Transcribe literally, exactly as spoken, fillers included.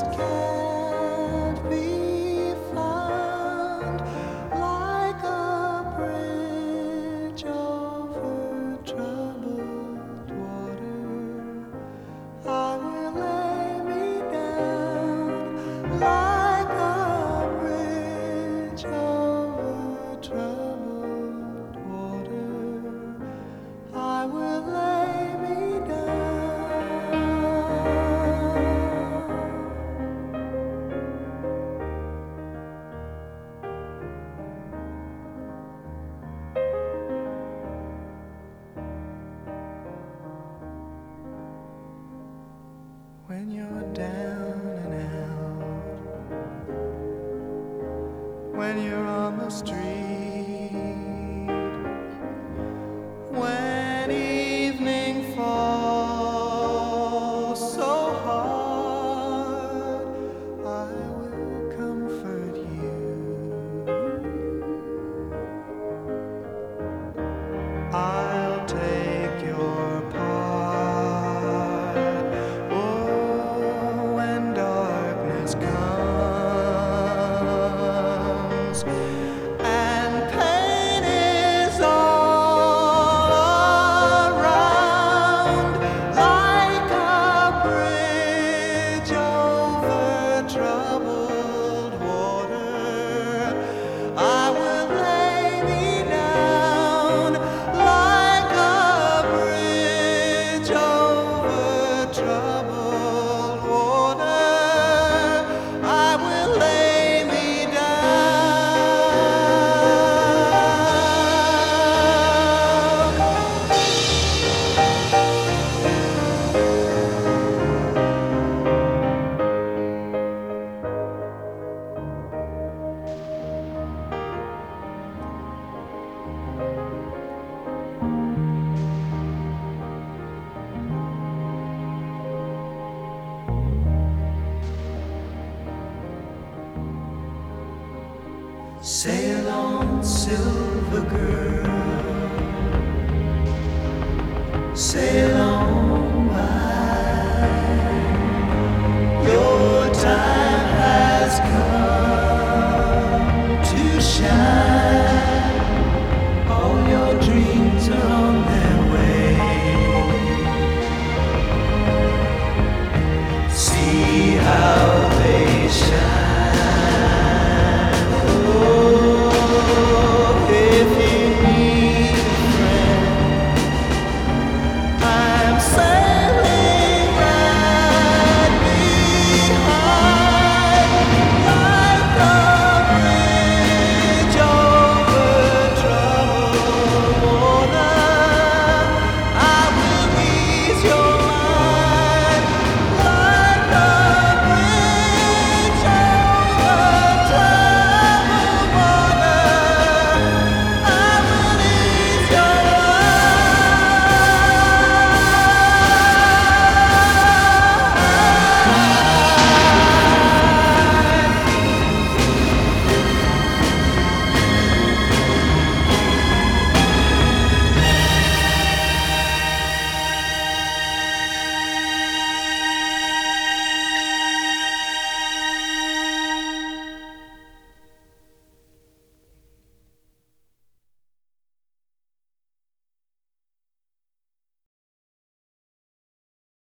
just can't be found, like a bridge over troubled water. I will lay me down, like a bridge over troubled water. I will lay me down. When you're down and out, when you're on the street, when evening falls so hard, I will comfort you. I'll take your part. Oh, when darkness comes and pain is all around, like a bridge over troubled water, I will lay me down, like a bridge over troubled water. I will lay me Sail on, silver girl, sail